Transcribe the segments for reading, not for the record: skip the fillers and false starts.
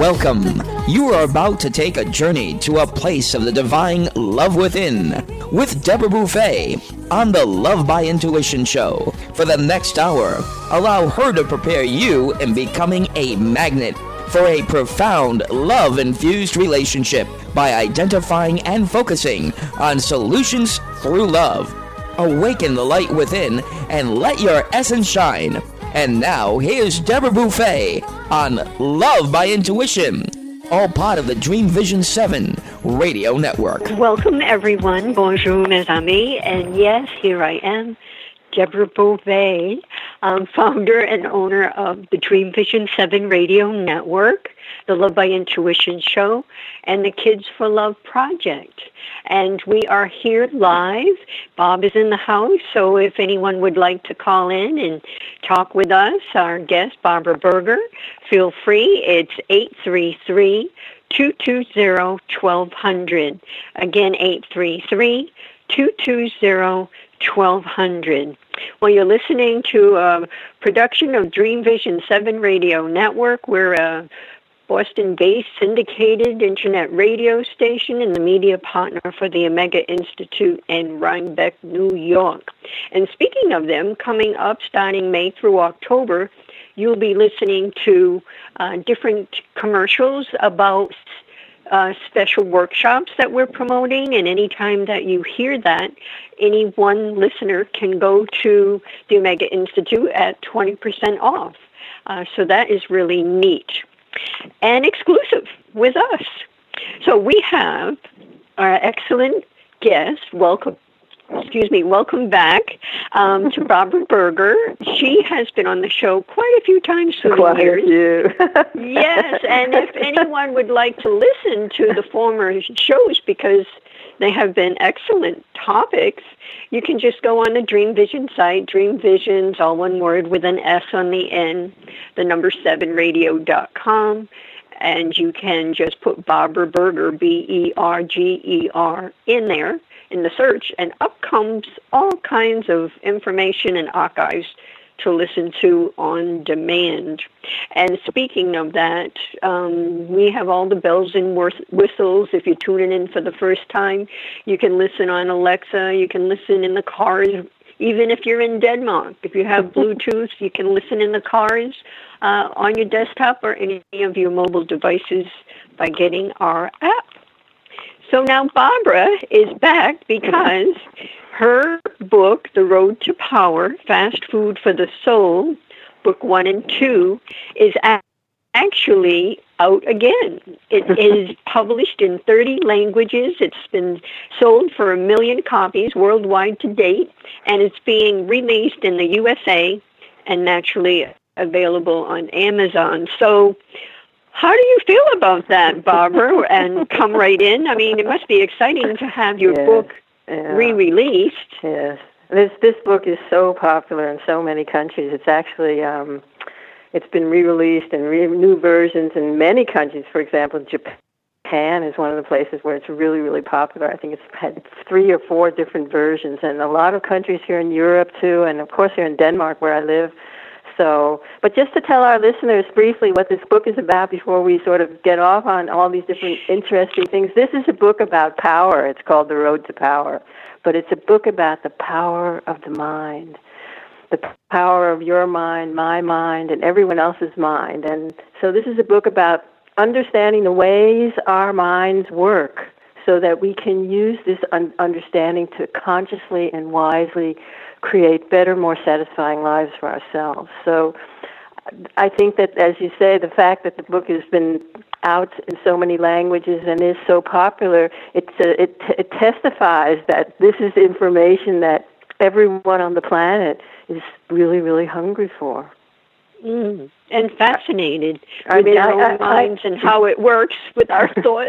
Welcome. You are about to take a journey to a place of the divine love within with Deborah Buffet on the Love by Intuition show. For the next hour, allow her to prepare you in becoming a magnet for a profound love-infused relationship by identifying and focusing on solutions through love. Awaken the light within and let your essence shine. And now, here's Deborah Buffet on Love by Intuition, all part of the Dream Vision 7 radio network. Welcome, everyone. Bonjour, mes amis. And yes, here I am, Deborah Buffet, founder and owner of the Dream Vision 7 radio network, the Love by Intuition show, and the Kids for Love project. And we are here live. Bob is in the house, so if anyone would like to call in and talk with us, our guest, Barbara Berger, feel free. It's 833-220-1200. Again, 833-220-1200. Well, you're listening to a production of Dream Vision 7 Radio Network. We're a Boston-based syndicated internet radio station and the media partner for the Omega Institute in Rhinebeck, New York. And speaking of them, coming up starting May through October, you'll be listening to different commercials about special workshops that we're promoting, and anytime that you hear that, any one listener can go to the Omega Institute at 20% off. So that is really neat and exclusive with us. So we have our excellent guest. Welcome back to Barbara Berger. She has been on the show quite a few times through the years. Yes, and if anyone would like to listen to the former shows, because they have been excellent topics, you can just go on the Dream Vision site, Dream Vision's all one word with an S on the end, the number 7radio.com, and you can just put Barbara Berger, Berger, in there in the search, and up comes all kinds of information and archives to listen to on demand. And speaking of that, we have all the bells and whistles. If you're tuning in for the first time, you can listen on Alexa, you can listen in the cars, even if you're in Denmark. If you have Bluetooth, you can listen in the cars on your desktop or any of your mobile devices by getting our app. So now Barbara is back because her book, The Road to Power, Fast Food for the Soul, book 1 and 2, is actually out again. It is published in 30 languages. It's been sold for 1 million copies worldwide to date, and it's being released in the USA and naturally available on Amazon. So how do you feel about that, Barbara? And come right in. I mean, it must be exciting to have your book re-released. Yes. This book is so popular in so many countries. It's actually, it's been re-released in new versions in many countries. For example, Japan is one of the places where it's really, really popular. I think it's had 3 or 4 different versions, and a lot of countries here in Europe, too, and of course here in Denmark where I live. So, but just to tell our listeners briefly what this book is about before we sort of get off on all these different interesting things. This is a book about power. It's called The Road to Power. But it's a book about the power of the mind, the power of your mind, my mind, and everyone else's mind. And so this is a book about understanding the ways our minds work so that we can use this understanding to consciously and wisely create better, more satisfying lives for ourselves. So I think that, as you say, the fact that the book has been out in so many languages and is so popular, it testifies that this is information that everyone on the planet is really, really hungry for. And fascinated with our own minds and how it works with our thoughts.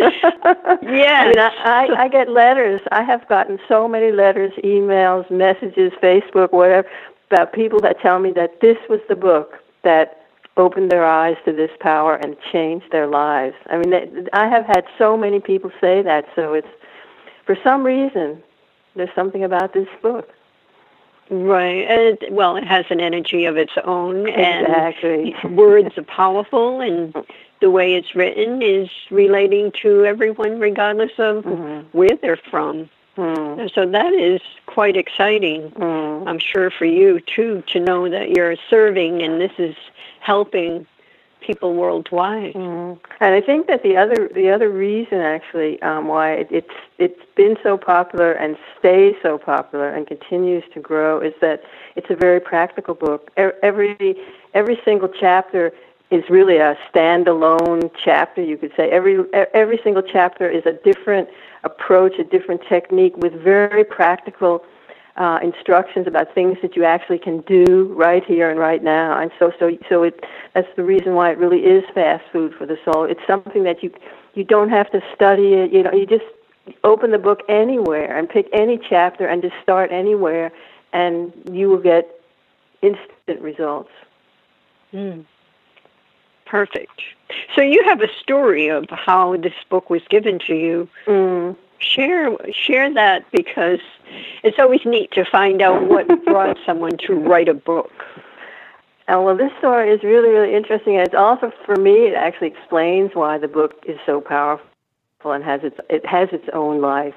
Yes. I get letters. I have gotten so many letters, emails, messages, Facebook, whatever, about people that tell me that this was the book that opened their eyes to this power and changed their lives. I mean, I have had so many people say that, so it's, for some reason, there's something about this book. Right. And it has an energy of its own. Exactly. And words are powerful, and the way it's written is relating to everyone regardless of where they're from. So that is quite exciting, I'm sure, for you, too, to know that you're serving and this is helping people worldwide. And I think that the other reason, actually, why it's been so popular and stays so popular and continues to grow is that it's a very practical book. Every single chapter is really a standalone chapter, you could say. Every single chapter is a different approach, a different technique with very practical instructions about things that you actually can do right here and right now. And so that's the reason why it really is fast food for the soul. It's something that you don't have to study it. You just open the book anywhere and pick any chapter and just start anywhere, and you will get instant results. Perfect. So you have a story of how this book was given to you. Share that, because it's always neat to find out what brought someone to write a book. Well, this story is really, really interesting. And it's also, for me, it actually explains why the book is so powerful and it has its own life.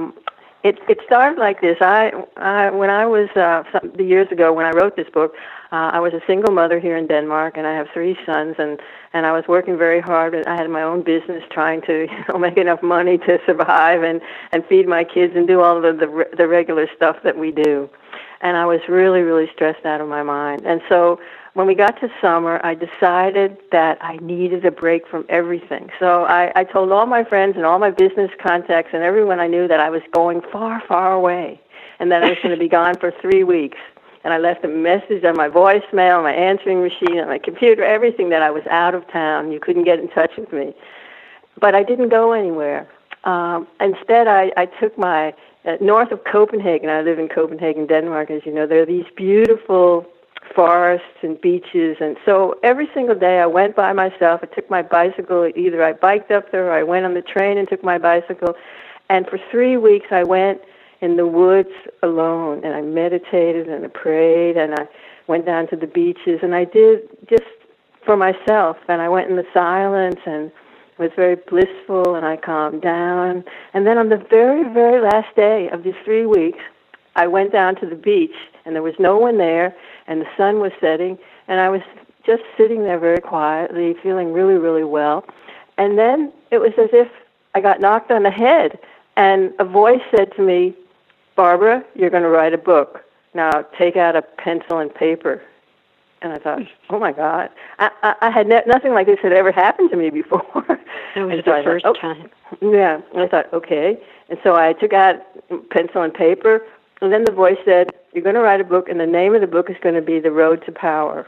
It started like this. When I was some years ago, when I wrote this book, I was a single mother here in Denmark, and I have 3 sons, and I was working very hard. I had my own business, trying to make enough money to survive and feed my kids and do all of the regular stuff that we do. And I was really, really stressed out of my mind. And so when we got to summer, I decided that I needed a break from everything. So I told all my friends and all my business contacts and everyone I knew that I was going far, far away, and that I was going to be gone for 3 weeks. And I left a message on my voicemail, my answering machine, on my computer, everything, that I was out of town. You couldn't get in touch with me. But I didn't go anywhere. Instead, I took my, north of Copenhagen, I live in Copenhagen, Denmark, as you know, there are these beautiful forests and beaches. And so every single day I went by myself. I took my bicycle. Either I biked up there or I went on the train and took my bicycle. And for 3 weeks I went in the woods alone, and I meditated and I prayed, and I went down to the beaches, and I did just for myself, and I went in the silence and was very blissful, and I calmed down. And then on the very, very last day of these 3 weeks, I went down to the beach, and there was no one there, and the sun was setting, and I was just sitting there very quietly, feeling really, really well. And then it was as if I got knocked on the head, and a voice said to me, "Barbara, you're going to write a book. Now take out a pencil and paper." And I thought, oh my God, I had nothing like this had ever happened to me before. That was the first time. Yeah, and I thought, okay. And so I took out pencil and paper, and then the voice said, "You're going to write a book, and the name of the book is going to be The Road to Power.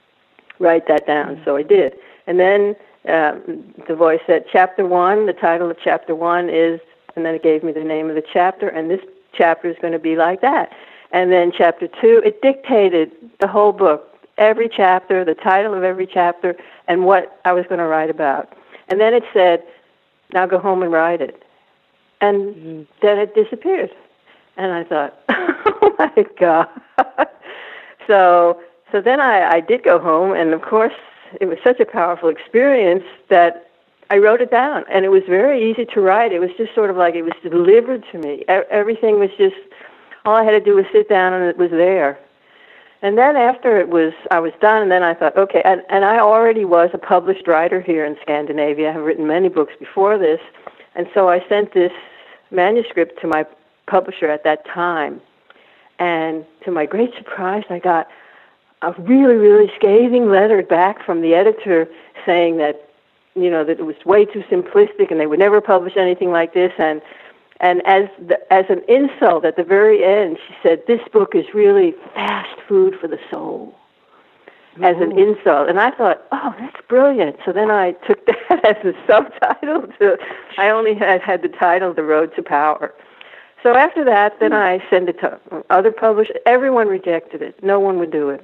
Write that down." So I did. And then the voice said, Chapter 1, the title of Chapter 1 is, and then it gave me the name of the chapter, and this chapter is going to be like that. And then Chapter 2, it dictated the whole book, every chapter, the title of every chapter, and what I was going to write about. And then it said, "Now go home and write it." And then it disappeared. And I thought, oh my God. So then I did go home, and of course it was such a powerful experience that I wrote it down, and it was very easy to write. It was just sort of like it was delivered to me. Everything was just, all I had to do was sit down, and it was there. And then after I was done, and then I thought, okay, and I already was a published writer here in Scandinavia. I have written many books before this, and so I sent this manuscript to my publisher at that time. And to my great surprise, I got a really, really scathing letter back from the editor saying that, that it was way too simplistic and they would never publish anything like this. And as an insult at the very end, she said, "This book is really fast food for the soul," as an insult. And I thought, oh, that's brilliant. So then I took that as a subtitle. I only had the title, The Road to Power. So after that, then I sent it to other publishers. Everyone rejected it. No one would do it.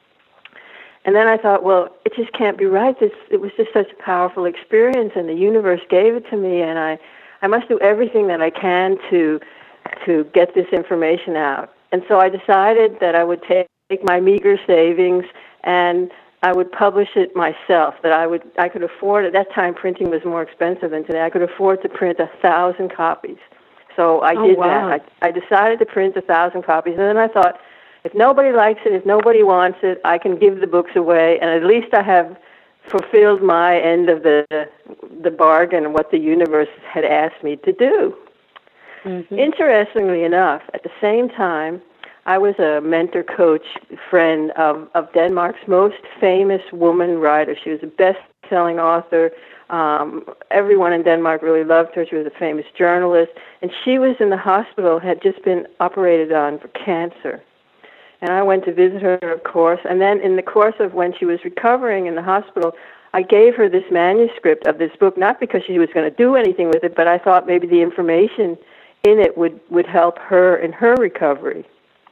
And then I thought, well, it just can't be right. It was just such a powerful experience, and the universe gave it to me, and I must do everything that I can to get this information out. And so I decided that I would take my meager savings and I would publish it myself. That I could afford. At that time, printing was more expensive than today. I could afford to print 1,000 copies. So I did that. I decided to print 1,000 copies, and then I thought, if nobody likes it, if nobody wants it, I can give the books away, and at least I have fulfilled my end of the bargain and what the universe had asked me to do. Mm-hmm. Interestingly enough, at the same time, I was a mentor, coach, friend of Denmark's most famous woman writer. She was a best-selling author. Everyone in Denmark really loved her. She was a famous journalist. And she was in the hospital, had just been operated on for cancer. And I went to visit her, of course. And then in the course of when she was recovering in the hospital, I gave her this manuscript of this book, not because she was going to do anything with it, but I thought maybe the information in it would help her in her recovery.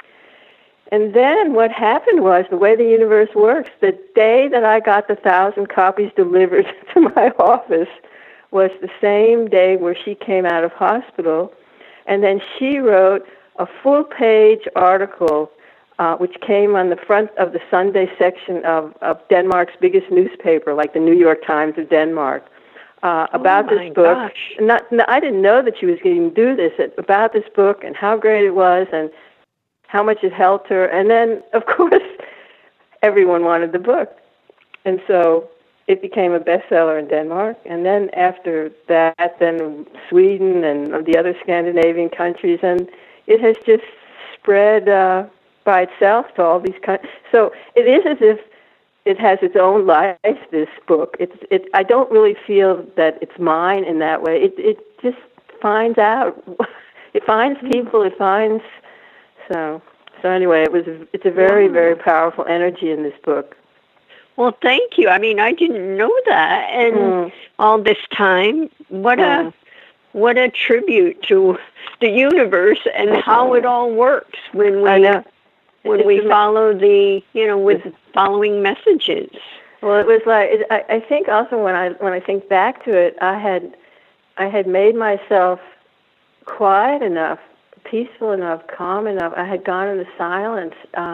And then what happened was, the way the universe works, the day that I got the 1,000 copies delivered to my office was the same day where she came out of hospital. And then she wrote a full-page article which came on the front of the Sunday section of Denmark's biggest newspaper, like the New York Times of Denmark, about this book. I didn't know that she was going to do this, about this book and how great it was and how much it helped her. And then, of course, everyone wanted the book. And so it became a bestseller in Denmark. And then after that, then Sweden and the other Scandinavian countries. And it has just spread by itself to all these countries. So it is as if it has its own life, this book. I don't really feel that it's mine in that way. It just finds out. It finds people. It finds... So anyway, it's a very, very powerful energy in this book. Well, thank you. I mean, I didn't know that, and all this time, what a tribute to the universe and how it all works when we follow with following messages. Well, it was like I think also when I think back to it, I had made myself quiet enough, peaceful enough, calm enough. I had gone into silence.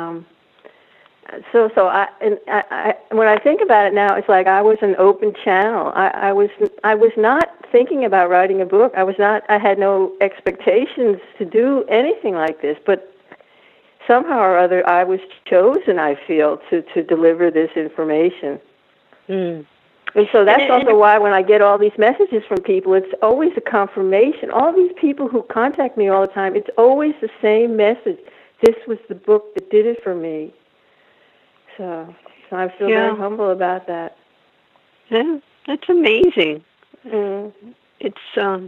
So when I think about it now, it's like I was an open channel. I was not thinking about writing a book. I had no expectations to do anything like this. But somehow or other, I was chosen, I feel, to deliver this information. Mm. And so that's also why when I get all these messages from people, it's always a confirmation. All these people who contact me all the time, it's always the same message. This was the book that did it for me. So I feel very humble about that. Yeah, that's amazing. Mm. It's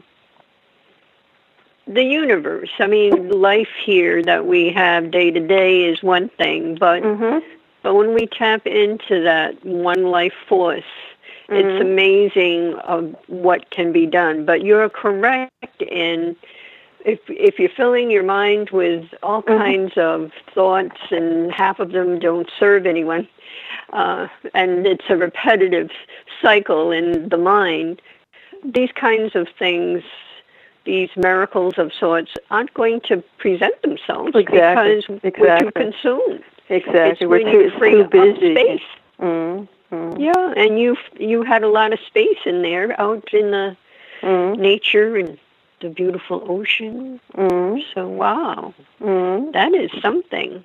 the universe. I mean, life here that we have day to day is one thing, but when we tap into that one life force, it's amazing what can be done. But you're correct in if you're filling your mind with all kinds of thoughts and half of them don't serve anyone, and it's a repetitive cycle in the mind, these kinds of things, these miracles of sorts, aren't going to present themselves because we're too consumed. Exactly. We're too busy. Space. Yeah, and you had a lot of space in there, out in the nature and the beautiful ocean. So wow, that is something.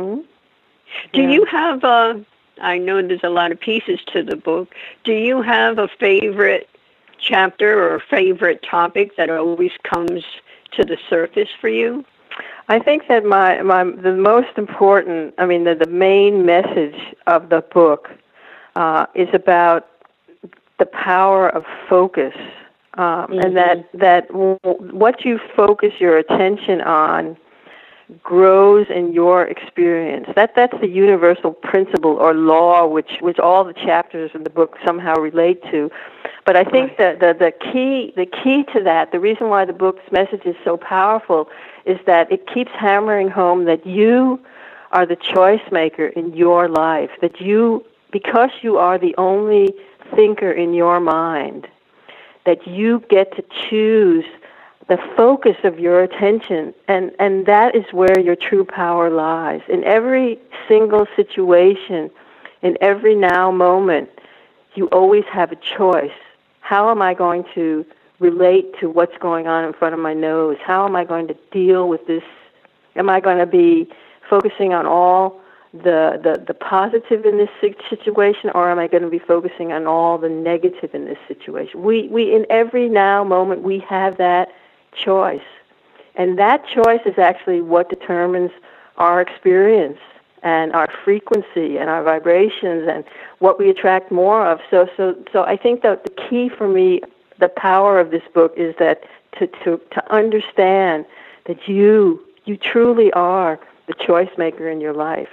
Do you have I know there's a lot of pieces to the book. Do you have a favorite chapter or a favorite topic that always comes to the surface for you? I think that the most important, the main message of the book is about the power of focus, and that what you focus your attention on grows in your experience. That's the universal principle or law which all the chapters in the book somehow relate to. But I think that the key to that, the reason why the book's message is so powerful, is that it keeps hammering home that you are the choice maker in your life, that because you are the only thinker in your mind, that you get to choose the focus of your attention, and that is where your true power lies. In every single situation, in every now moment, you always have a choice. How am I going to relate to what's going on in front of my nose? How am I going to deal with this? Am I going to be focusing on all the positive in this situation, or am I going to be focusing on all the negative in this situation? We in every now moment, we have that choice. And that choice is actually what determines our experience and our frequency and our vibrations and what we attract more of. So I think that the key for me, the power of this book, is that to understand that you truly are the choice maker in your life.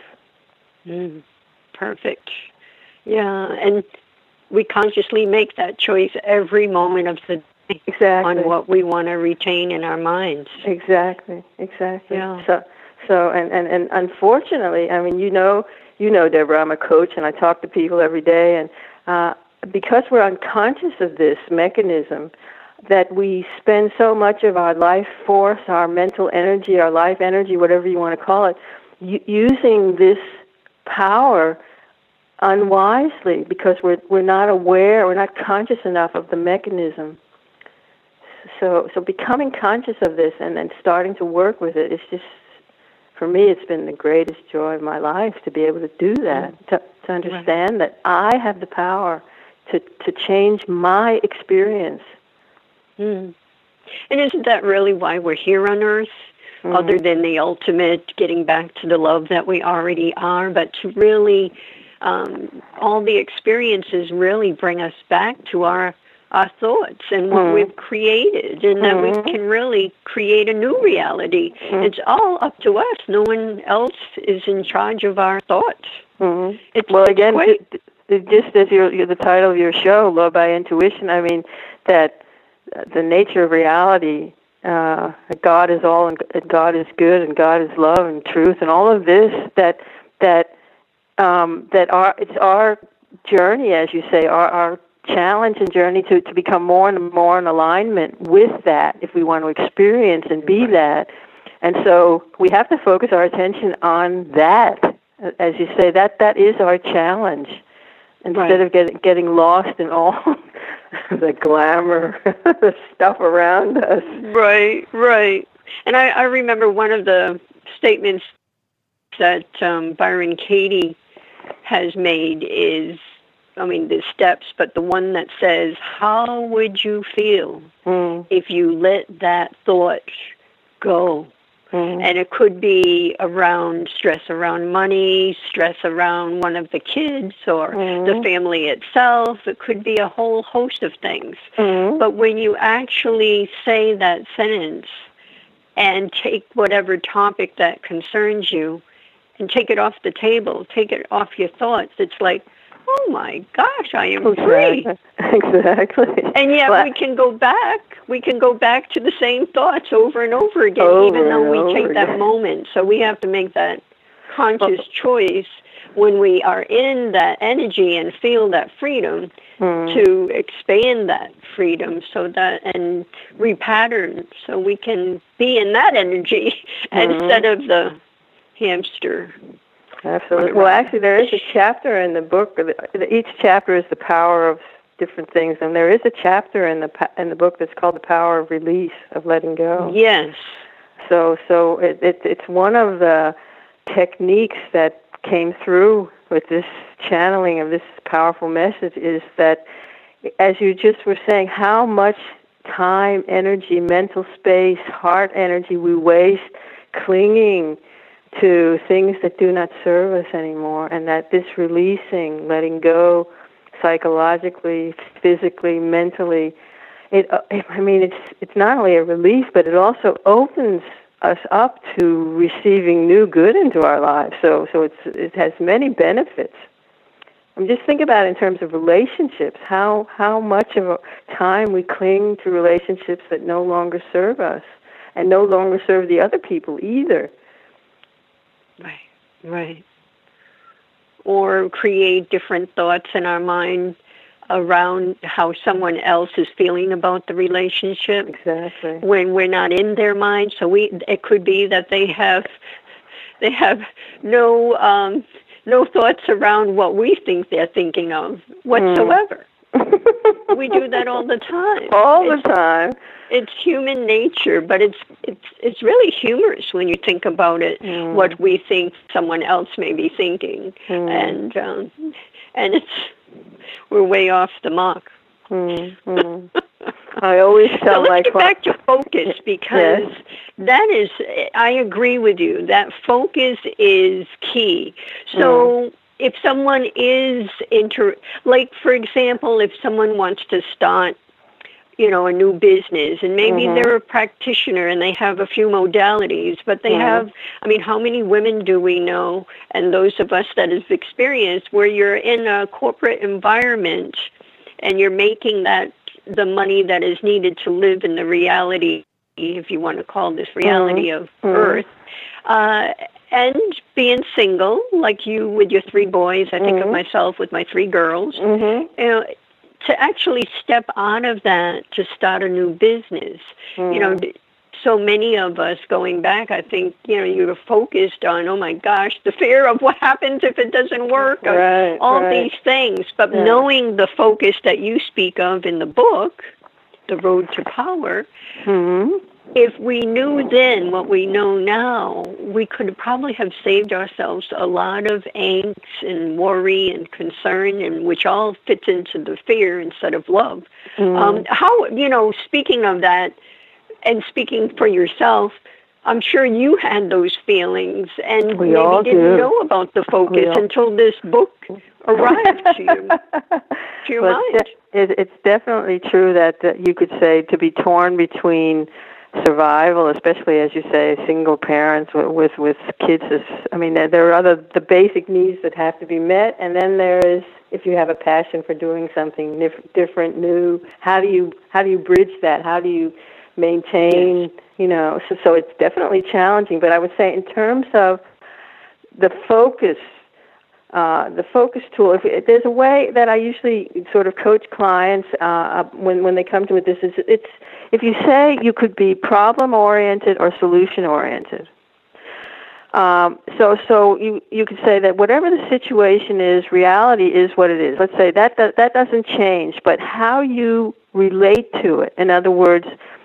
Perfect. Yeah, and we consciously make that choice every moment of the day. Exactly. On what we want to retain in our minds. Exactly. Yeah. So and unfortunately, I mean, you know, Deborah, I'm a coach and I talk to people every day, and because we're unconscious of this mechanism, that we spend so much of our life force, our mental energy, our life energy, whatever you want to call it, using this power unwisely because we're not aware, we're not conscious enough of the mechanism. So becoming conscious of this and then starting to work with it, it's just, for me, it's been the greatest joy of my life to be able to do that, to understand that I have the power to change my experience. And isn't that really why we're here on Earth? Other than the ultimate getting back to the love that we already are, but to really, all the experiences really bring us back to our thoughts and what we've created, and that we can really create a new reality. It's all up to us. No one else is in charge of our thoughts. Well, again, just as the title of your show, Love by Intuition, I mean, that the nature of reality, God is all, and God is good, and God is love and truth, and all of this. It's our journey, as you say, our challenge and journey to become more and more in alignment with that, if we want to experience and be that. And so we have to focus our attention on that, as you say. That is our challenge, instead of getting lost in all the glamour, the stuff around us. Right. And I remember one of the statements that Byron Katie has made is, the steps, but the one that says, how would you feel if you let that thought go? And it could be around stress around money, stress around one of the kids or the family itself. It could be a whole host of things. But when you actually say that sentence and take whatever topic that concerns you and take it off the table, take it off your thoughts, it's like, oh my gosh, I am free. Exactly. And yet we can go back. We can go back to the same thoughts over and over again, even though we take that moment. So we have to make that conscious choice when we are in that energy and feel that freedom to expand that freedom and repattern so we can be in that energy instead of the hamster. Absolutely. Well, actually, there is a chapter in the book. Each chapter is the power of different things, and there is a chapter in the book that's called the power of release, of letting go. Yes. So it's one of the techniques that came through with this channeling of this powerful message is that, as you just were saying, how much time, energy, mental space, heart energy we waste clinging to things that do not serve us anymore, and that this releasing, letting go, psychologically, physically, mentally, it's not only a relief, but it also opens us up to receiving new good into our lives. So it has many benefits. Just think about it in terms of relationships, how much of a time we cling to relationships that no longer serve us and no longer serve the other people either. Right. Or create different thoughts in our mind around how someone else is feeling about the relationship. Exactly. When we're not in their mind, so it could be that they have no no thoughts around what we think they're thinking of whatsoever. We do that all the time. All the time. It's human nature, but it's really humorous when you think about it. What we think someone else may be thinking, and we're way off the mark. I always tell let's get back to focus, because that is, I agree with you, that focus is key. So if someone is like, for example, if someone wants to start, a new business, and maybe they're a practitioner and they have a few modalities, but they have, how many women do we know, and those of us that have experienced, where you're in a corporate environment and you're making the money that is needed to live in the reality, if you want to call this reality of Earth, and being single, like you with your 3 boys, I think of myself with my 3 girls, to actually step out of that to start a new business. So many of us, going back, I think, you're focused on, oh my gosh, the fear of what happens if it doesn't work, all these things. But knowing the focus that you speak of in the book, The Road to Power, if we knew then what we know now, we could probably have saved ourselves a lot of angst and worry and concern, and which all fits into the fear instead of love. Speaking of that, and speaking for yourself, I'm sure you had those feelings, and maybe didn't know about the focus until this book arrived to your mind. It's definitely true that you could say to be torn between survival, especially as you say, single parents with kids. There are the basic needs that have to be met, and then there is, if you have a passion for doing something different, new, how do you bridge that? How do you maintain? So it's definitely challenging. But I would say, in terms of the focus tool, if there's a way that I usually sort of coach clients when they come to it, it's if you say you could be problem-oriented or solution-oriented. So you could say that whatever the situation is, reality is what it is. Let's say that doesn't change, but how you relate to it. In other words,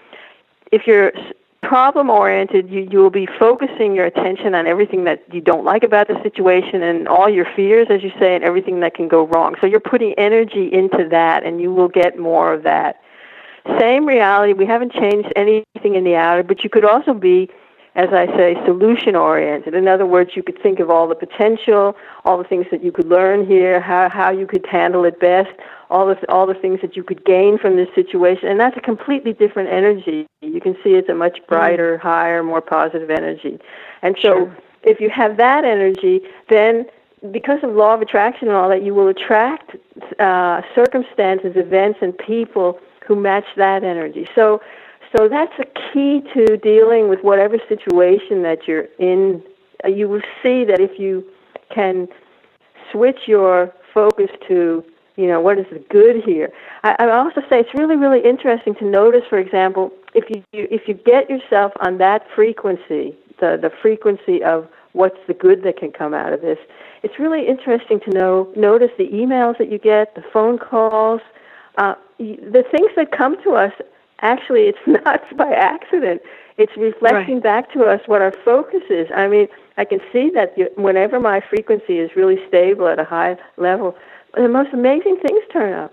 if you're problem-oriented, you will be focusing your attention on everything that you don't like about the situation and all your fears, as you say, and everything that can go wrong. So you're putting energy into that, and you will get more of that. Same reality. We haven't changed anything in the outer, but you could also be, as I say, solution-oriented. In other words, you could think of all the potential, all the things that you could learn here, how you could handle it best, all the things that you could gain from this situation, and that's a completely different energy. You can see it's a much brighter, higher, more positive energy. And so if you have that energy, then because of law of attraction and all that, you will attract circumstances, events, and people who match that energy. So that's a key to dealing with whatever situation that you're in. You will see that if you can switch your focus to, what is the good here. I also say it's really, really interesting to notice, for example, if you get yourself on that frequency, the frequency of what's the good that can come out of this, it's really interesting to notice the emails that you get, the phone calls, the things that come to us. Actually, it's not by accident. It's reflecting back to us what our focus is. I can see that whenever my frequency is really stable at a high level, the most amazing things turn up.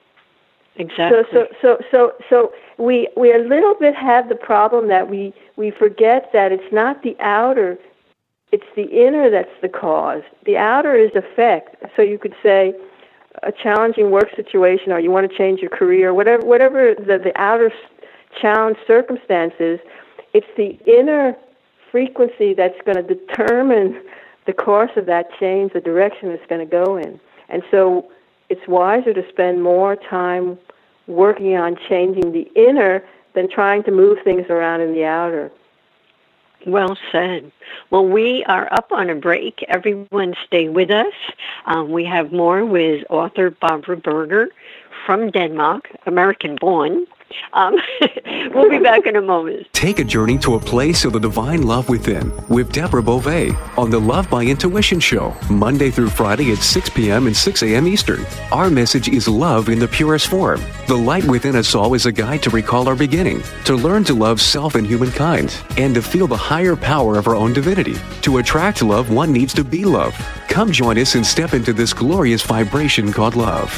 Exactly. So we a little bit have the problem that we forget that it's not the outer, it's the inner that's the cause. The outer is effect. So you could say a challenging work situation, or you want to change your career, whatever the outer challenge circumstances, it's the inner frequency that's going to determine the course of that change, the direction it's going to go in. And so it's wiser to spend more time working on changing the inner than trying to move things around in the outer. Well said. Well, we are up on a break. Everyone stay with us. We have more with author Barbara Berger from Denmark, American-born, We'll be back in a moment. Take a journey to a place of the divine love within with Deborah Beauvais on the Love by Intuition Show, Monday through Friday at 6 p.m. and 6 a.m. Eastern. Our message is love in the purest form. The light within us all is a guide to recall our beginning, to learn to love self and humankind, and to feel the higher power of our own divinity. To attract love, one needs to be love. Come join us and step into this glorious vibration called love.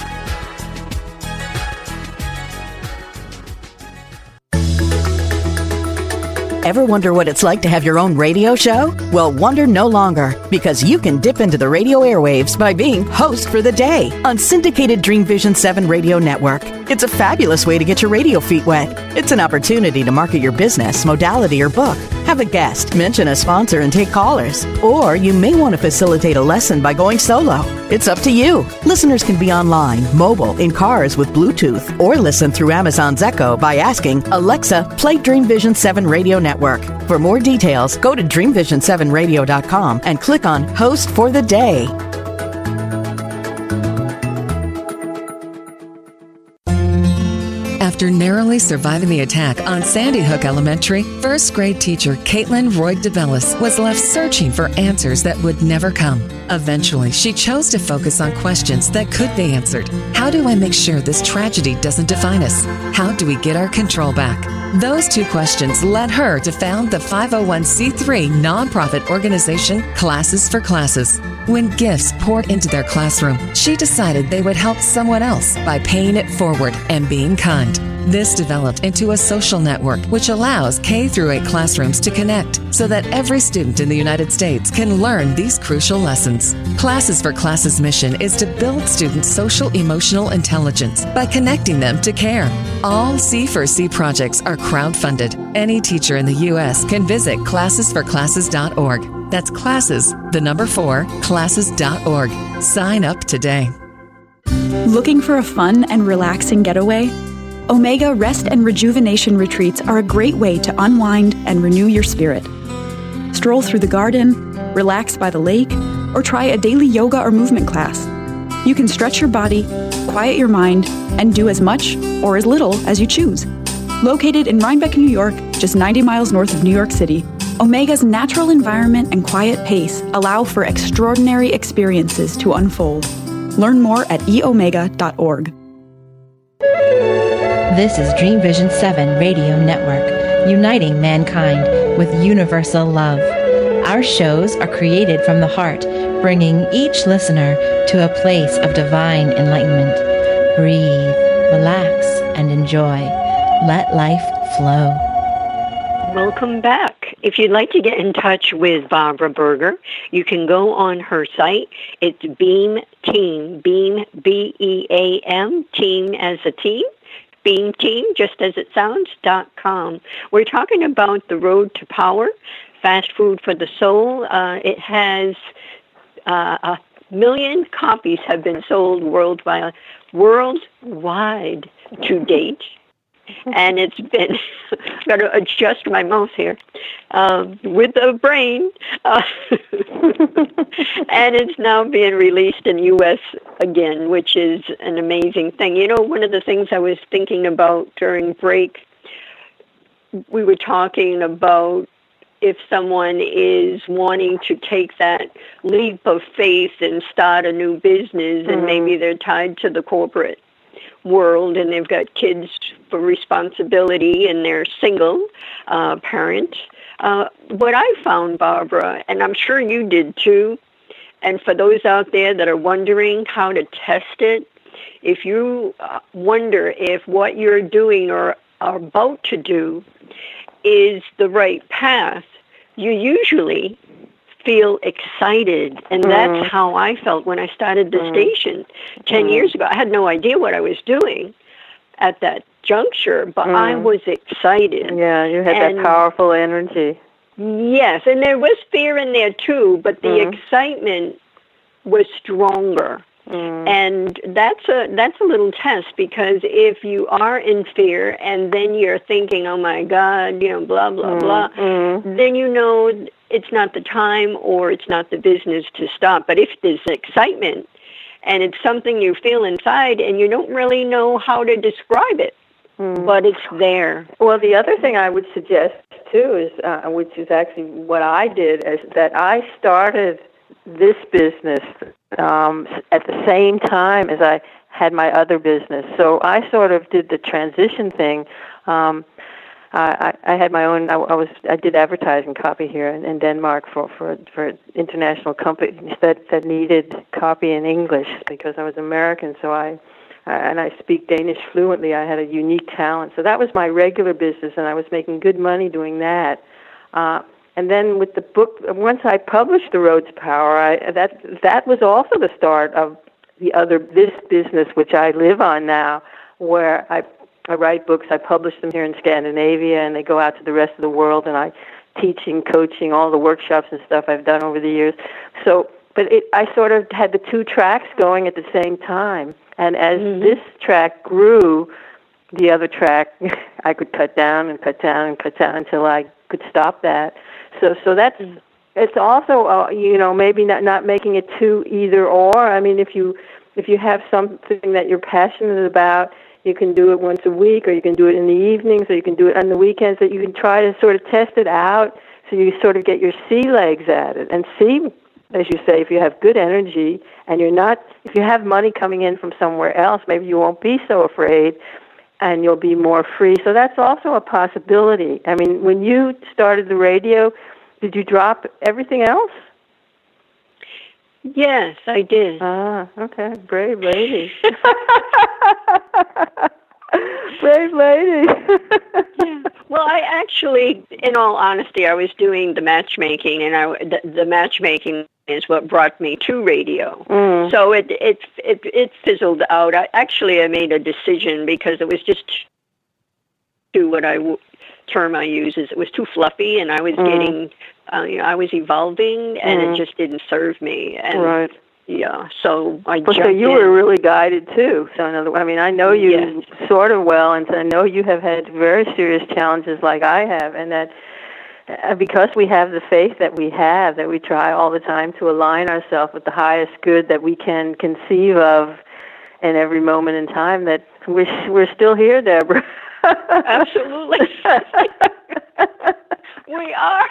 Ever wonder what it's like to have your own radio show? Well, wonder no longer, because you can dip into the radio airwaves by being host for the day on syndicated Dream Vision 7 Radio Network. It's a fabulous way to get your radio feet wet. It's an opportunity to market your business, modality, or book. Have a guest, mention a sponsor, and take callers. Or you may want to facilitate a lesson by going solo. It's up to you. Listeners can be online, mobile, in cars with Bluetooth, or listen through Amazon's Echo by asking, Alexa, play Dream Vision 7 Radio Network. For more details, go to dreamvision7radio.com and click on Host for the Day. After narrowly surviving the attack on Sandy Hook Elementary, first grade teacher Caitlin Roy DeBellis was left searching for answers that would never come. Eventually, she chose to focus on questions that could be answered. How do I make sure this tragedy doesn't define us? How do we get our control back? Those two questions led her to found the 501c3 nonprofit organization Classes for Classes. When gifts poured into their classroom, she decided they would help someone else by paying it forward and being kind. This developed into a social network which allows K-8 classrooms to connect so that every student in the United States can learn these crucial lessons. Classes for Classes' mission is to build students' social emotional intelligence by connecting them to care. All C4C projects are crowdfunded. Any teacher in the U.S. can visit classesforclasses.org. That's classes, the number 4, classes.org. Sign up today. Looking for a fun and relaxing getaway? Omega Rest and Rejuvenation Retreats are a great way to unwind and renew your spirit. Stroll through the garden, relax by the lake, or try a daily yoga or movement class. You can stretch your body, quiet your mind, and do as much or as little as you choose. Located in Rhinebeck, New York, just 90 miles north of New York City, Omega's natural environment and quiet pace allow for extraordinary experiences to unfold. Learn more at eomega.org. This is Dream Vision 7 Radio Network, uniting mankind with universal love. Our shows are created from the heart, bringing each listener to a place of divine enlightenment. Breathe, relax, and enjoy. Let life flow. Welcome back. If you'd like to get in touch with Barbara Berger, you can go on her site. It's Beam Team, Beam, B-E-A-M, team as a team. Beam Team, just as it sounds, .com. We're talking about the Road to Power, Fast Food for the Soul. It has 1 million copies have been sold worldwide to date. And it's been, got to adjust my mouth here, with the brain. And it's now being released in U.S. again, which is an amazing thing. You know, one of the things I was thinking about during break, we were talking about if someone is wanting to take that leap of faith and start a new business, and maybe they're tied to the corporate world and they've got kids for responsibility and they're single parent. What I found, Barbara, and I'm sure you did too, and for those out there that are wondering how to test it, if you wonder if what you're doing or are about to do is the right path, you usually feel excited, and that's how I felt when I started the station 10 years ago. I had no idea what I was doing at that juncture, but I was excited. Yeah, you had that powerful energy. Yes, and there was fear in there too, but the excitement was stronger. And that's a little test, because if you are in fear and then you're thinking, oh my God, you know, blah, blah, blah, then you know it's not the time or it's not the business to stop. But if there's excitement and it's something you feel inside and you don't really know how to describe it, but it's there. Well, the other thing I would suggest, too, is, which is actually what I did, is that I started this business at the same time as I had my other business. So I sort of did the transition thing. I had my own. I did advertising copy here in Denmark for international companies that needed copy in English because I was American. So I speak Danish fluently. I had a unique talent. So that was my regular business, and I was making good money doing that. And then with the book, once I published The Road to Power, that was also the start of this business, which I live on now, where I write books. I publish them here in Scandinavia, and they go out to the rest of the world, and I teaching, coaching, all the workshops and stuff I've done over the years. So, but I sort of had the two tracks going at the same time. And as this track grew, the other track, I could cut down and cut down and cut down until I could stop that. So that's, it's also, maybe not making it too either or. I mean, if you have something that you're passionate about, you can do it once a week, or you can do it in the evenings, or you can do it on the weekends, that you can try to sort of test it out so you sort of get your sea legs at it and see, as you say, if you have good energy and if you have money coming in from somewhere else, maybe you won't be so afraid and you'll be more free. So that's also a possibility. I mean, when you started the radio, did you drop everything else? Yes, I did. Ah, okay. Brave lady. Brave lady. Yeah. Well, I actually, in all honesty, I was doing the matchmaking, and the matchmaking is what brought me to radio. So it fizzled out. I made a decision because it was just term I use is it was too fluffy, and I was getting, I was evolving, and it just didn't serve me. And, right. Yeah, so I jumped so you in. were really guided too. So I know you sort of well, and I know you have had very serious challenges like I have, and that because we have the faith that we have, that we try all the time to align ourselves with the highest good that we can conceive of in every moment in time, that we're still here, Deborah. Absolutely. We are.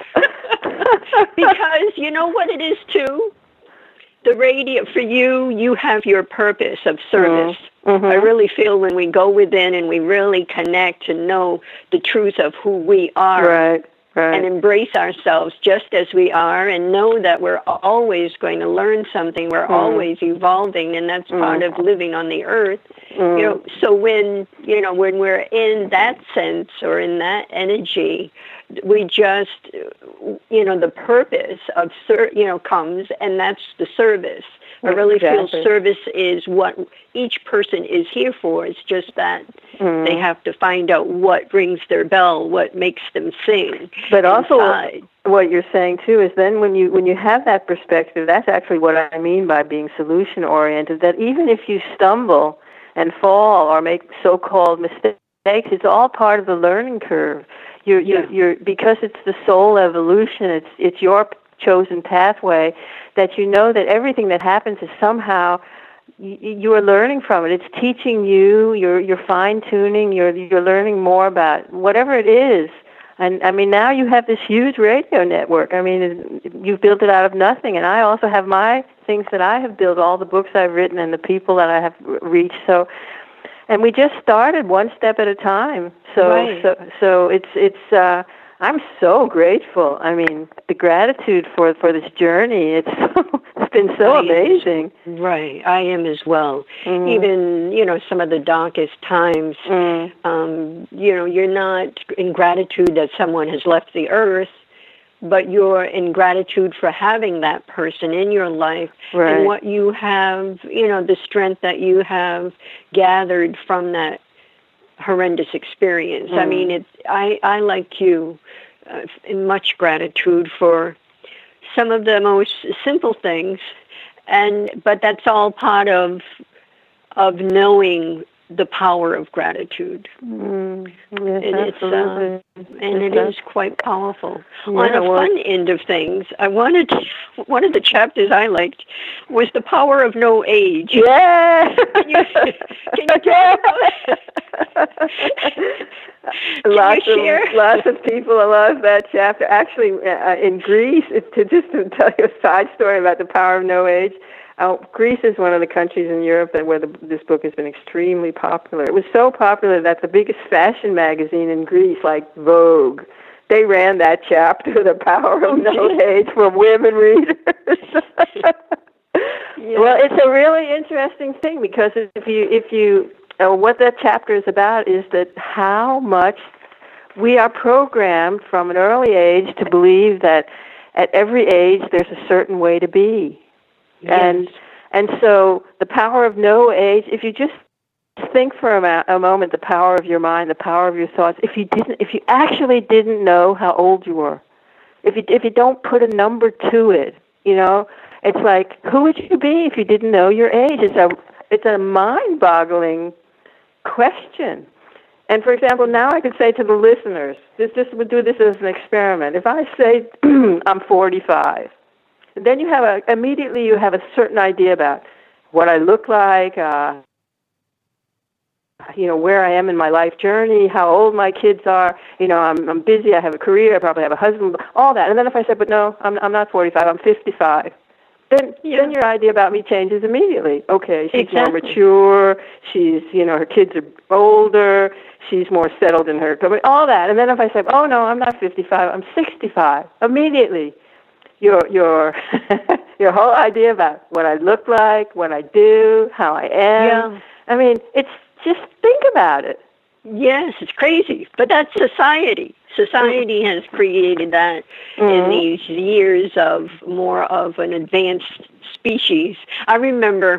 Because you know what it is too? The radio, for you have your purpose of service. I really feel when we go within and we really connect to know the truth of who we are. Right. And embrace ourselves just as we are, and know that we're always going to learn something. We're always evolving, and that's part of living on the earth. So when we're in that sense or in that energy, we just, the purpose of, comes, and that's the service. I really feel service is what each person is here for. It's just that they have to find out what rings their bell, what makes them sing. But also, inside. What you're saying too is then when you have that perspective, that's actually what I mean by being solution oriented. That even if you stumble and fall or make so-called mistakes, it's all part of the learning curve. You're because it's the soul evolution. It's your chosen pathway, that you know that everything that happens is somehow you are learning from it. It's teaching you. You're fine tuning. You're learning more about whatever it is. And I mean, now you have this huge radio network. I mean, you've built it out of nothing. And I also have my things that I have built, all the books I've written and the people that I have reached. So, and we just started one step at a time. So it's. I'm so grateful. I mean, the gratitude for this journey, it's been so amazing. Right, I am as well. Even, some of the darkest times, you're not in gratitude that someone has left the earth, but you're in gratitude for having that person in your life and what you have, the strength that you have gathered from that horrendous experience. I mean, I like you, in much gratitude for some of the most simple things, but that's all part of knowing the power of gratitude. Yes, It's and it is quite powerful. Yeah, On a fun end of things, one of the chapters I liked was the power of no age. Yeah. Can you talk about Lots of people love that chapter. Actually, in Greece, to tell you a side story about the power of no age. Greece is one of the countries in Europe where this book has been extremely popular. It was so popular that the biggest fashion magazine in Greece, like Vogue, they ran that chapter, The Power of No Age, for women readers. Yeah. Well, it's a really interesting thing because if you what that chapter is about is that how much we are programmed from an early age to believe that at every age there's a certain way to be. Yes. And so the power of no age, if you just think for a moment the power of your mind, the power of your thoughts, if you actually didn't know how old you were, if you don't put a number to it, it's like, who would you be if you didn't know your age? It's a mind-boggling question. And for example, now I could say to the listeners, we'll do this as an experiment. If I say I'm 45, then immediately you have a certain idea about what I look like, where I am in my life journey, how old my kids are. I'm busy. I have a career. I probably have a husband. All that. And then if I say, but no, I'm not 45. I'm 55. Then your idea about me changes immediately. Okay, she's more mature. She's, her kids are older. She's more settled in her company. All that. And then if I say, oh no, I'm not 55. I'm 65. Immediately. Your whole idea about what I look like, what I do, how I am. Yeah. I mean, it's just think about it. Yes, it's crazy, but that's society. Society has created that in these years of more of an advanced species. I remember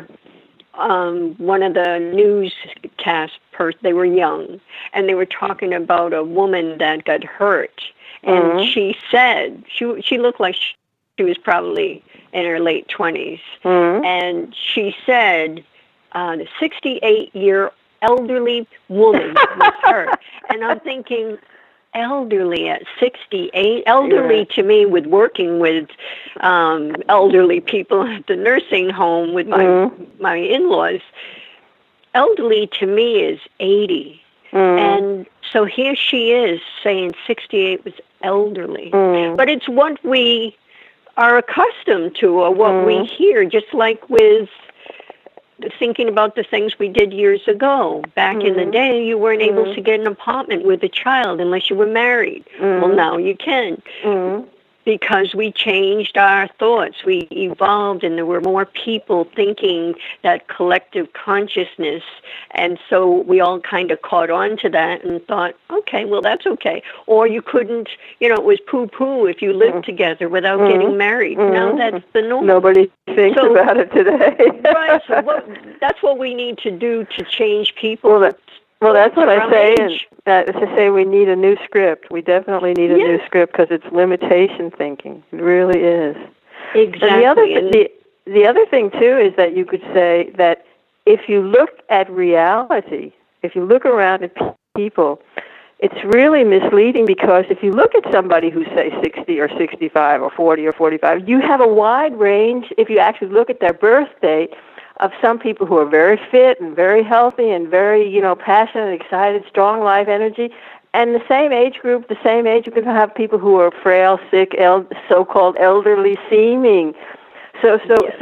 one of the newscast they were young, and they were talking about a woman that got hurt, and she said she looked like she was probably in her late 20s. And she said the 68-year elderly woman was her. And I'm thinking, elderly at 68? Elderly to me, with working with elderly people at the nursing home with my in-laws, elderly to me is 80. And so here she is saying 68 was elderly. But it's what we are accustomed to or what we hear, just like with thinking about the things we did years ago. Back in the day, you weren't able to get an apartment with a child unless you were married. Well, now you can. Because we changed our thoughts. We evolved, and there were more people thinking that collective consciousness. And so we all kind of caught on to that and thought, okay, well, that's okay. Or you couldn't, it was poo-poo if you lived together without getting married. Now that's the norm. Nobody thinks about it today. Right. So that's what we need to do to change people. Well, that's what I say. To say we need a new script. We definitely need a new script because it's limitation thinking. It really is. Exactly. And the other thing, too, is that you could say that if you look at reality, if you look around at people, it's really misleading because if you look at somebody who's, say, 60 or 65 or 40 or 45, you have a wide range, if you actually look at their birth date, of some people who are very fit and very healthy and very, passionate, excited, strong life energy. And the same age group, you can have people who are frail, sick, so-called elderly seeming. So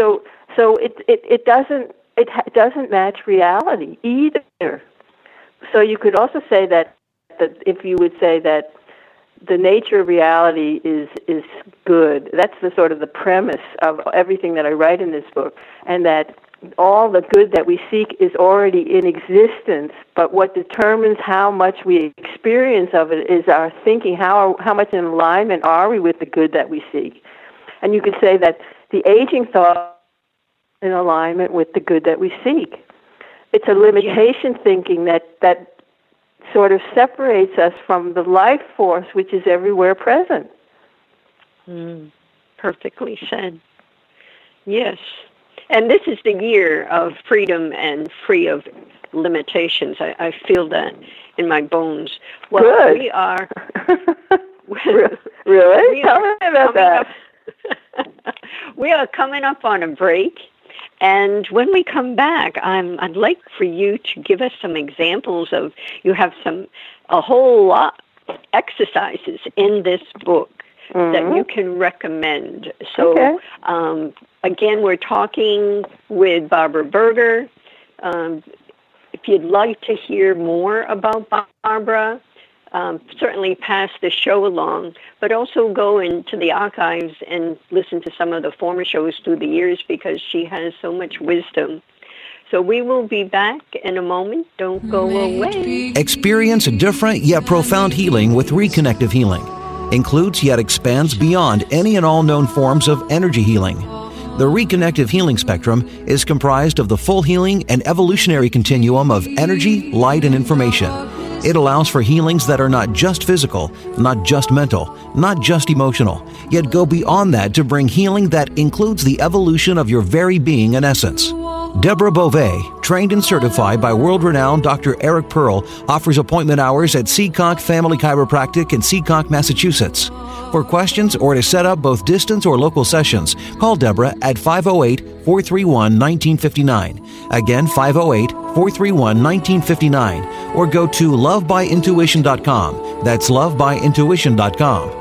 it doesn't match reality either. So you could also say that if you would say that the nature of reality is good, that's the sort of the premise of everything that I write in this book, and that all the good that we seek is already in existence, but what determines how much we experience of it is our thinking, how much in alignment are we with the good that we seek. And you could say that the aging thought is in alignment with the good that we seek. It's a limitation thinking that sort of separates us from the life force which is everywhere present. Perfectly said. Yes. And this is the year of freedom and free of limitations. I feel that in my bones. Well, Good. we are... Really? Tell me about that. We are coming up on a break. And when we come back, I'd like for you to give us some examples of, you have a whole lot of exercises in this book that you can recommend. So, again, we're talking with Barbara Berger. If you'd like to hear more about Barbara, certainly pass the show along, but also go into the archives and listen to some of the former shows through the years, because she has so much wisdom. So we will be back in a moment. Don't go away. Experience different yet profound healing with Reconnective Healing. Includes yet expands beyond any and all known forms of energy healing. The Reconnective Healing spectrum is comprised of the full healing and evolutionary continuum of energy, light, and information. It allows for healings that are not just physical, not just mental, not just emotional, yet go beyond that to bring healing that includes the evolution of your very being and essence. Deborah Beauvais, trained and certified by world-renowned Dr. Eric Pearl, offers appointment hours at Seacock Family Chiropractic in Seacock, Massachusetts. For questions or to set up both distance or local sessions, call Deborah at 508-431-1959. Again, 508-431-1959. Or go to lovebyintuition.com. That's lovebyintuition.com.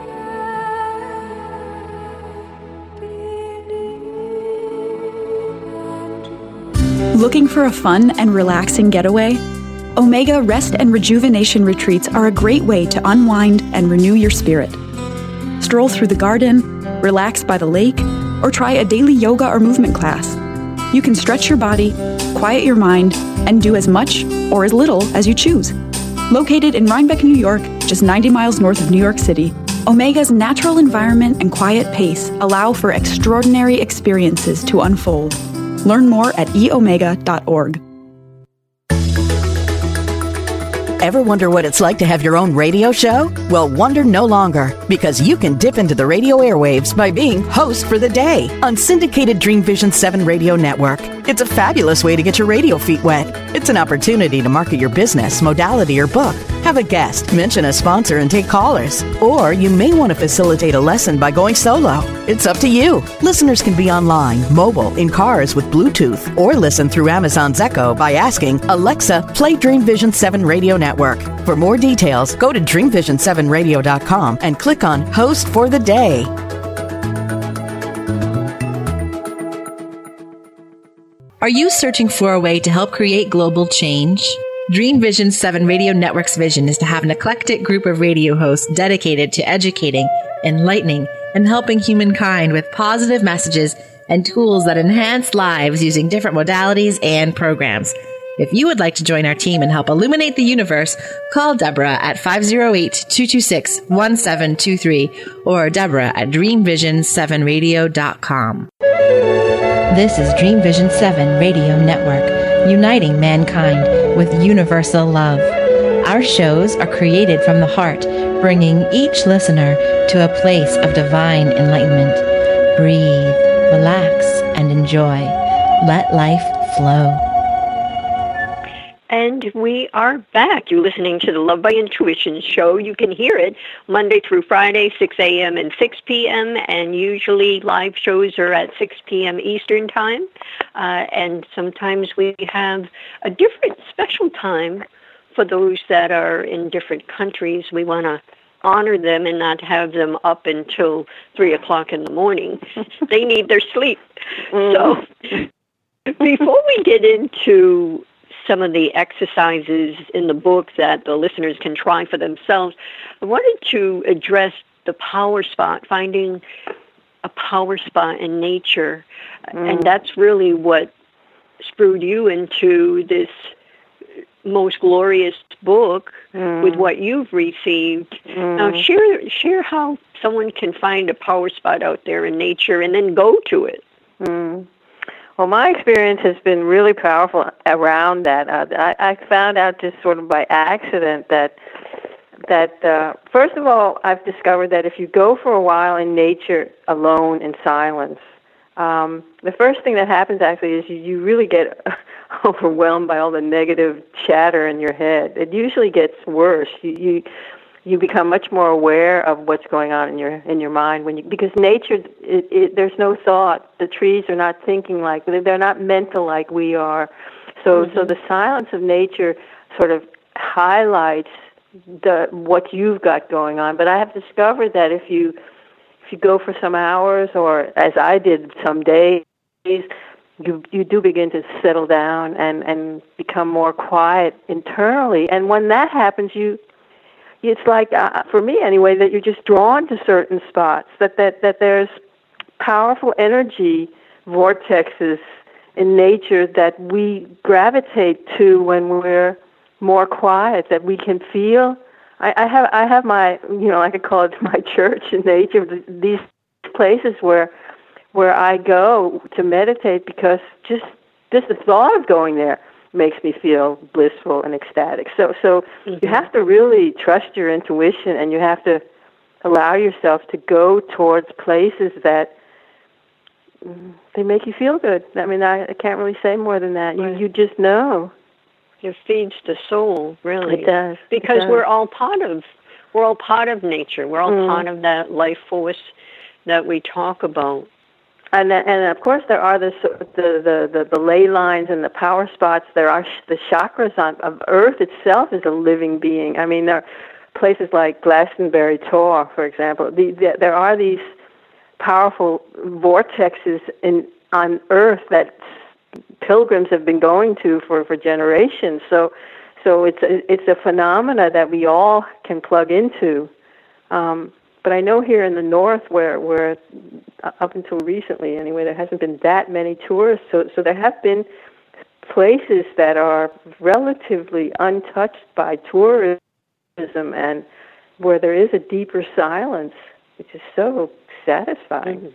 Looking for a fun and relaxing getaway? Omega Rest and Rejuvenation Retreats are a great way to unwind and renew your spirit. Stroll through the garden, relax by the lake, or try a daily yoga or movement class. You can stretch your body, quiet your mind, and do as much or as little as you choose. Located in Rhinebeck, New York, just 90 miles north of New York City, Omega's natural environment and quiet pace allow for extraordinary experiences to unfold. Learn more at eomega.org. Ever wonder what it's like to have your own radio show? Well, wonder no longer, because you can dip into the radio airwaves by being host for the day on syndicated Dream Vision 7 Radio Network. It's a fabulous way to get your radio feet wet. It's an opportunity to market your business, modality, or book. Have a guest, mention a sponsor, and take callers. Or you may want to facilitate a lesson by going solo. It's up to you. Listeners can be online, mobile, in cars with Bluetooth, or listen through Amazon's Echo by asking, Alexa, play Dream Vision 7 Radio Network. For more details, go to dreamvision7radio.com and click on Host for the Day. Are you searching for a way to help create global change? Dream Vision 7 Radio Network's vision is to have an eclectic group of radio hosts dedicated to educating, enlightening, and helping humankind with positive messages and tools that enhance lives using different modalities and programs. If you would like to join our team and help illuminate the universe, call Deborah at 508-226-1723 or Deborah at dreamvision7radio.com. This is Dream Vision 7 Radio Network, uniting mankind with universal love. Our shows are created from the heart, bringing each listener to a place of divine enlightenment. Breathe, relax, and enjoy. Let life flow. And we are back. You're listening to the Love by Intuition show. You can hear it Monday through Friday, 6 a.m. and 6 p.m., and usually live shows are at 6 p.m. Eastern Time. And sometimes we have a different special time for those that are in different countries. We want to honor them and not have them up until 3 o'clock in the morning. They need their sleep. So before we get into some of the exercises in the book that the listeners can try for themselves, I wanted to address the power spot, finding a power spot in nature. And that's really what spurred you into this most glorious book with what you've received. Now, share how someone can find a power spot out there in nature and then go to it. Well, my experience has been really powerful around that. I found out just sort of by accident that first of all, I've discovered that if you go for a while in nature alone in silence, the first thing that happens actually is you really get overwhelmed by all the negative chatter in your head. It usually gets worse. You become much more aware of what's going on in your mind because nature, there's no thought. The trees are not thinking they're not mental like we are. So the silence of nature sort of highlights what you've got going on. But I have discovered that if you go for some hours, or as I did some days, you do begin to settle down and become more quiet internally. And when that happens, it's like, for me anyway, that you're just drawn to certain spots, that there's powerful energy vortexes in nature that we gravitate to when we're more quiet, that we can feel. I have my, I could call it my church in nature, these places where I go to meditate, because just the thought of going there makes me feel blissful and ecstatic. So you have to really trust your intuition, and you have to allow yourself to go towards places that they make you feel good. I mean, I can't really say more than that. Right. You just know. It feeds the soul, really. It does. Because we're all part of nature. We're all part of that life force that we talk about. And of course there are the ley lines and the power spots. There are the chakras of Earth itself is a living being. I mean, there are places like Glastonbury Tor, for example. There are these powerful vortexes on Earth that pilgrims have been going to for generations. So it's a phenomena that we all can plug into. But I know here in the north, where up until recently anyway, there hasn't been that many tourists. So there have been places that are relatively untouched by tourism, and where there is a deeper silence, which is so satisfying.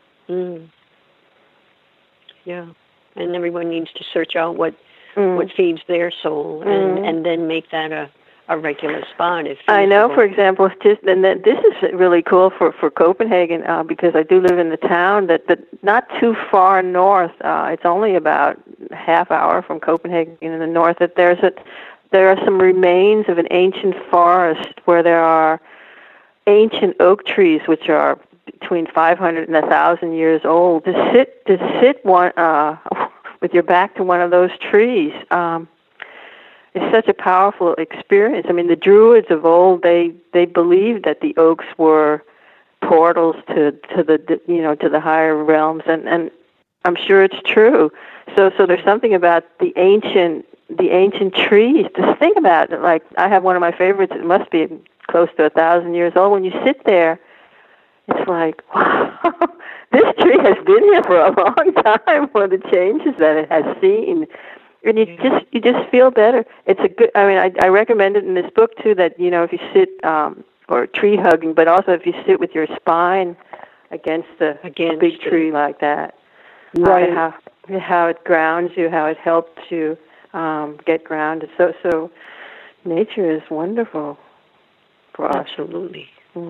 Yeah, and everyone needs to search out what feeds their soul, and then make that a regular spot. I know, for example, this is really cool for Copenhagen, because I do live in the town that not too far north. It's only about a half hour from Copenhagen in the north. That there are some remains of an ancient forest where there are ancient oak trees, which are between 500 and 1,000 years old. To sit one with your back to one of those trees. It's such a powerful experience. I mean, the Druids of old, they believed that the oaks were portals to the higher realms, and I'm sure it's true. So there's something about the ancient trees. Just think about it. Like, I have one of my favorites. It must be close to 1,000 years old. When you sit there, it's like, wow, this tree has been here for a long time. For the changes that it has seen. And you just feel better. It's a good. I mean, I recommend it in this book too. That if you sit or tree hugging, but also if you sit with your spine against a big tree like that, right? How it grounds you, how it helps you get grounded. So nature is wonderful for us. Absolutely.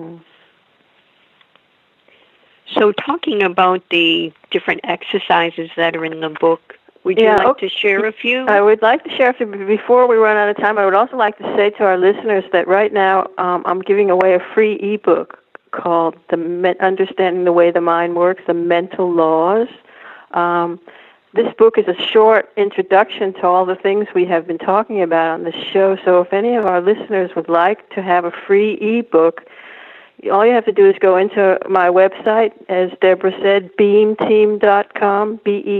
So talking about the different exercises that are in the book. Would you like to share a few? I would like to share a few. Before we run out of time, I would also like to say to our listeners that right now I'm giving away a free ebook called Understanding the Way the Mind Works, The Mental Laws. This book is a short introduction to all the things we have been talking about on this show. So if any of our listeners would like to have a free ebook, all you have to do is go into my website, as Deborah said, beamteam.com,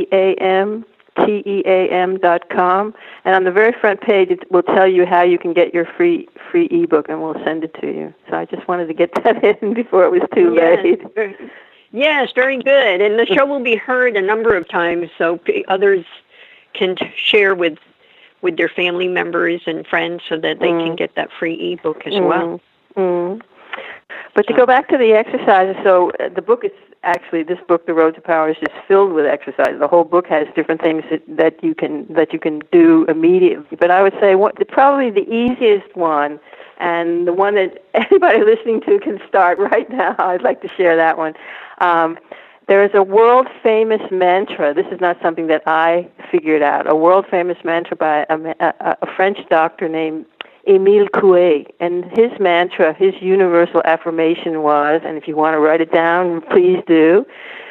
BEAMTEAM.com, and on the very front page it will tell you how you can get your free ebook, and we'll send it to you. So I just wanted to get that in before it was too late. Yes, very good. And the show will be heard a number of times, so others can share with their family members and friends so that they can get that free ebook as well. But to go back to the exercises, so the book is actually, this book, The Road to Power, is just filled with exercises. The whole book has different things that you can do immediately. But I would say probably the easiest one, and the one that anybody listening to can start right now, I'd like to share that one. There is a world-famous mantra. This is not something that I figured out. A world-famous mantra by a French doctor named Émile Coué. And his mantra, his universal affirmation was, and if you want to write it down, please do,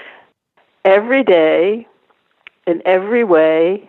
every day, in every way,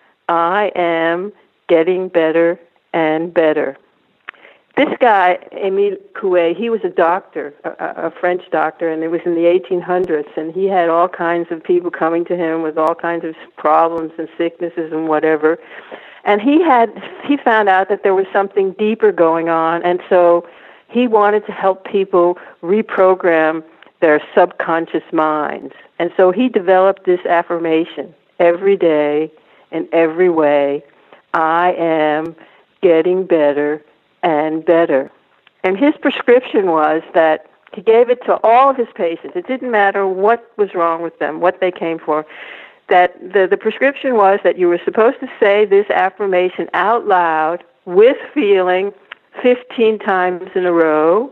I am getting better and better. This guy, Émile Coué, he was a doctor, a French doctor, and it was in the 1800s, and he had all kinds of people coming to him with all kinds of problems and sicknesses and whatever. And he found out that there was something deeper going on, and so he wanted to help people reprogram their subconscious minds. And so he developed this affirmation, every day, in every way, I am getting better and better. And his prescription was that he gave it to all of his patients. It didn't matter what was wrong with them, what they came for. That the prescription was that you were supposed to say this affirmation out loud with feeling 15 times in a row,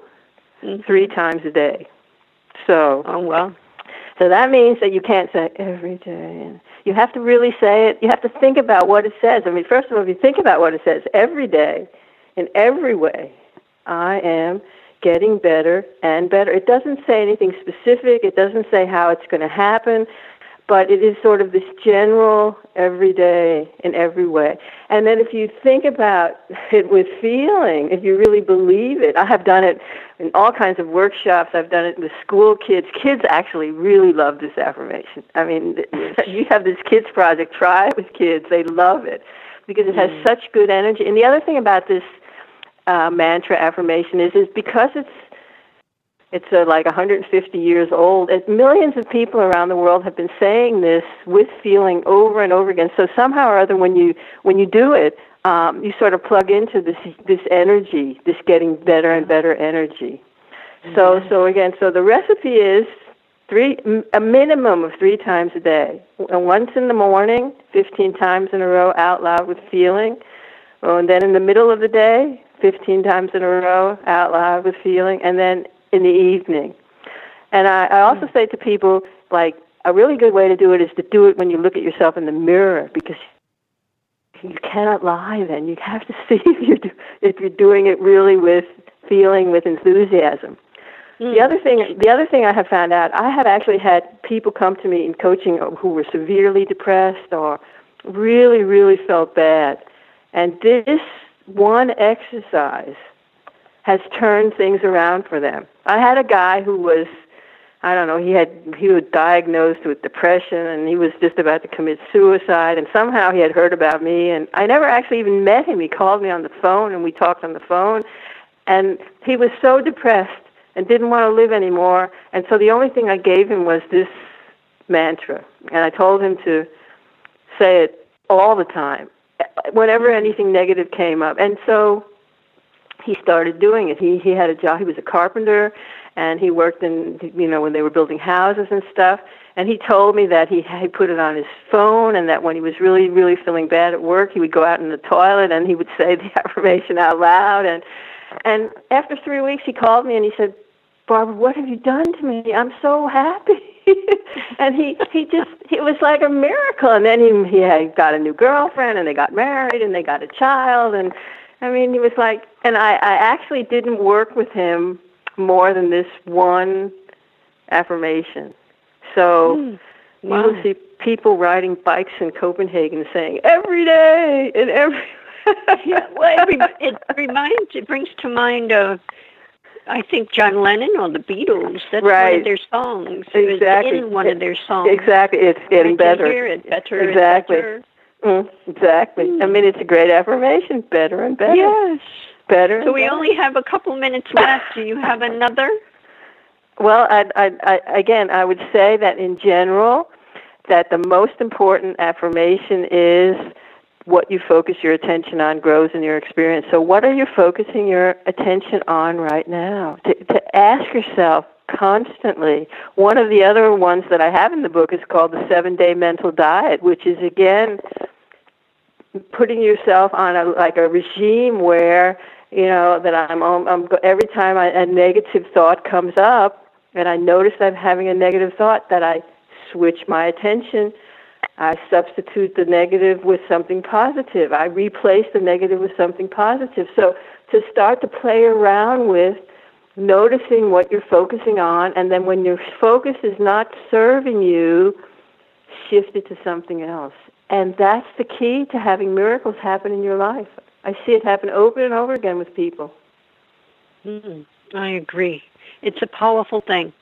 3 times a day. So, so that means that you can't say every day. You have to really say it. You have to think about what it says. I mean, first of all, if you think about what it says, every day, in every way, I am getting better and better. It doesn't say anything specific. It doesn't say how it's going to happen, but it is sort of this general every day in every way. And then if you think about it with feeling, if you really believe it, I have done it in all kinds of workshops. I've done it with school kids. Kids actually really love this affirmation. I mean, you have this kids project. Try it with kids. They love it because it has such good energy. And the other thing about this mantra affirmation is because it's like 150 years old. Millions of people around the world have been saying this with feeling over and over again. So somehow or other, when you do it, you sort of plug into this energy, this getting better and better energy. So the recipe is a minimum of 3 times a day. Once in the morning, 15 times in a row out loud with feeling. And then in the middle of the day, 15 times in a row out loud with feeling. And then in the evening. And I also say to people, like, a really good way to do it is to do it when you look at yourself in the mirror, because you cannot lie then. You have to see if you're doing it really with feeling, with enthusiasm. The other thing I have found out, I have actually had people come to me in coaching who were severely depressed or really, really felt bad. And this one exercise has turned things around for them. I had a guy who was, he was diagnosed with depression, and he was just about to commit suicide, and somehow he had heard about me, and I never actually even met him. He called me on the phone, and we talked on the phone, and he was so depressed and didn't want to live anymore, and so the only thing I gave him was this mantra, and I told him to say it all the time, whenever anything negative came up. And so he started doing it. He had a job. He was a carpenter, and he worked in, when they were building houses and stuff. And he told me that he put it on his phone, and that when he was really, really feeling bad at work, he would go out in the toilet and he would say the affirmation out loud. And after 3 weeks, he called me and he said, "Barbara, what have you done to me? I'm so happy." And it was like a miracle. And then he had got a new girlfriend, and they got married, and they got a child, and I mean, he was like, and I actually didn't work with him more than this one affirmation. So you will see people riding bikes in Copenhagen saying, every day and every it brings to mind I think John Lennon or the Beatles. That's right. One of their songs. Exactly. It's in one of their songs. Exactly. It's getting better. Hear it better. Exactly. And better. Exactly. I mean, it's a great affirmation. Better and better. Yes. Better. So we only have a couple minutes left. Do you have another? Well, I would say that in general, that the most important affirmation is what you focus your attention on grows in your experience. So what are you focusing your attention on right now? To ask yourself constantly. One of the other ones that I have in the book is called the 7-Day Mental Diet, which is, again, putting yourself on a regime where, that I'm every time a negative thought comes up, and I notice I'm having a negative thought, that I switch my attention. I substitute the negative with something positive. I replace the negative with something positive. So to start to play around with noticing what you're focusing on, and then when your focus is not serving you, shift it to something else. And that's the key to having miracles happen in your life. I see it happen over and over again with people. I agree. It's a powerful thing.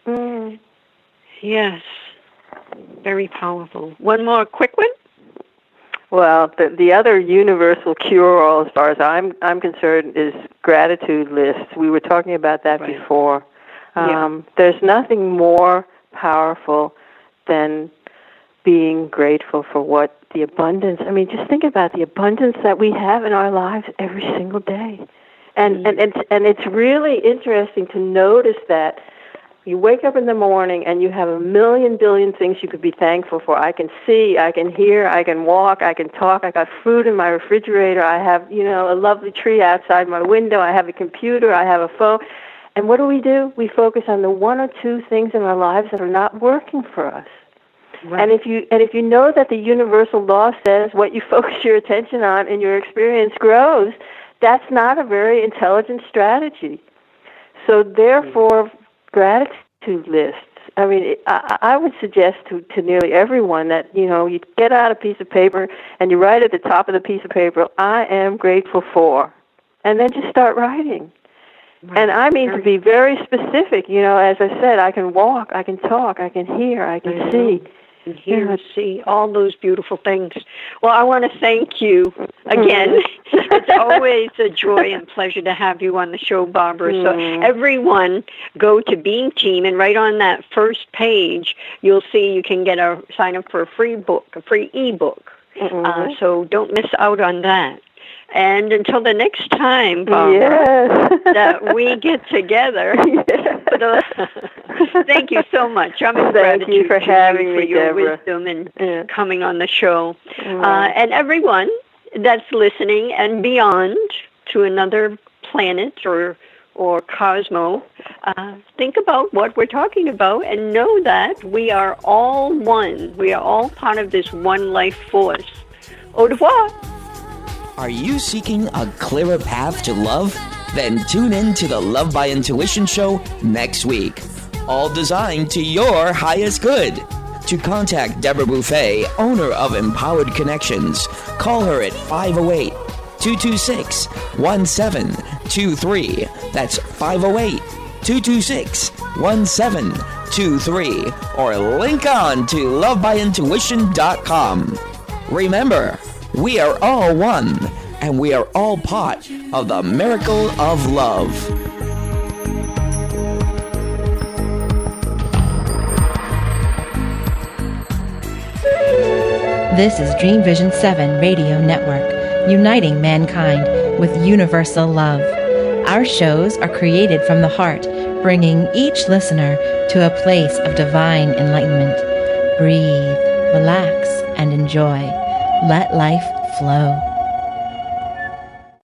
Yes. Very powerful. One more quick one? Well, the other universal cure-all, as far as I'm concerned, is gratitude lists. We were talking about that before. There's nothing more powerful than being grateful for what the abundance. I mean, just think about the abundance that we have in our lives every single day, and it's really interesting to notice that. You wake up in the morning and you have a million billion things you could be thankful for. I can see, I can hear, I can walk, I can talk. I got food in my refrigerator. I have, a lovely tree outside my window. I have a computer. I have a phone. And what do? We focus on the one or two things in our lives that are not working for us. Right. And if you know that the universal law says what you focus your attention on and your experience grows, that's not a very intelligent strategy. So therefore, gratitude lists. I mean, I would suggest to nearly everyone that, you get out a piece of paper and you write at the top of the piece of paper, I am grateful for, and then just start writing. Right. And I mean to be very specific. As I said, I can walk, I can talk, I can hear, I can see. And hear and see all those beautiful things. Well, I want to thank you again. It's always a joy and pleasure to have you on the show, Barbara. So everyone go to Beam Team, and right on that first page, you'll see you can sign up for a free book, a free ebook. So don't miss out on that. And until the next time, Barbara, that we get together. Thank you so much. I'm in gratitude Thank you for having me, for your Deborah. wisdom and coming on the show. And everyone that's listening and beyond to another planet or cosmo, think about what we're talking about and know that we are all one. We are all part of this one life force. Au revoir. Are you seeking a clearer path to love? Then tune in to the Love by Intuition show next week. All designed to your highest good. To contact Deborah Buffet, owner of Empowered Connections, call her at 508-226-1723. That's 508-226-1723. Or link on to lovebyintuition.com. Remember, we are all one, and we are all part of the miracle of love. This is Dream Vision 7 Radio Network, uniting mankind with universal love. Our shows are created from the heart, bringing each listener to a place of divine enlightenment. Breathe, relax, and enjoy. Let life flow.